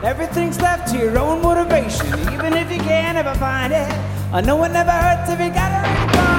Everything's left to your own motivation, even if you can't ever find it. I know it never hurts if you got a ring.